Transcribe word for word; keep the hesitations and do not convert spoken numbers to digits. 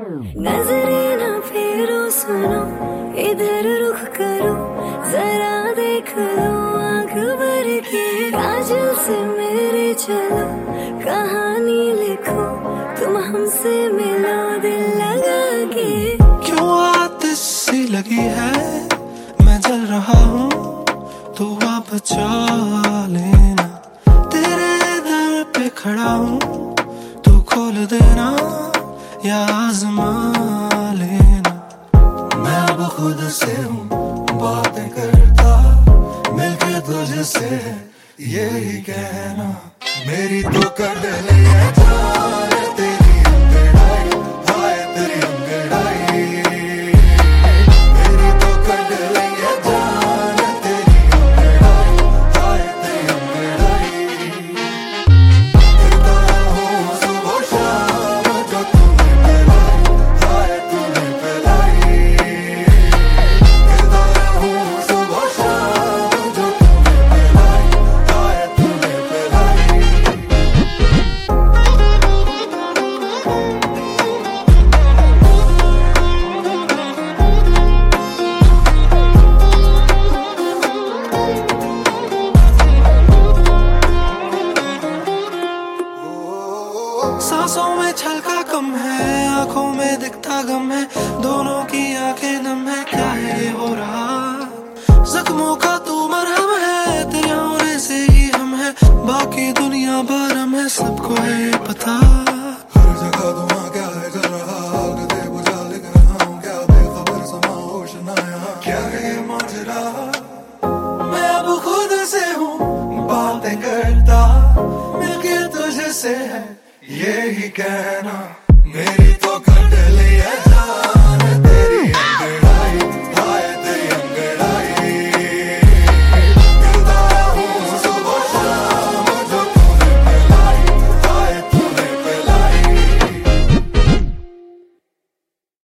नजरे न फेरो सुनो, इधर रुख करो, जरा देख लो आँख भर के। काजल से मेरे चलो, कहानी लिखो, तुम हमसे मिलो दिल लगा के। क्यों आतिश सी लगी है, मैं जल रहा हूँ, तू आ बचा लेना। तेरे दर पे खड़ा हूँ, तू खोल देना या आजमा लेना। मैं अब खुद से हूँ बातें करता, मिलके तुझसे यही कहना। मेरी तो कर ले जान तेरी अंगड़ाई, हाय तेरी अंगड़ाई। मेरी तो कर ले जान तेरी अंगड़ाई, हाय तेरी अंगड़ाई। करता हूँ सुबह शाम जो तूने पिलाई, हाय तूने पिलाई। करता हूँ सुबह शाम जो तूने पिलाई, हाय तूने पिलाई। सांसों में छलका कम है, आंखों में दिखता गम है, दोनों की आंखें नम है। क्या है ये हो रहा, जख्मों का तू मरहम है, तेरे होने से ही हम है, बाकी दुनिया भरम है, सबको है ये पता। हर जगह धुआं क्या है चल रहा, कदे बुझा लिख रहा हूँ, क्या बेखबर समा होश ना यहाँ। क्या है ये माजरा, मैं अब खुद से हूँ बातें करता, मिलके तुझसे है यही कहना। मेरी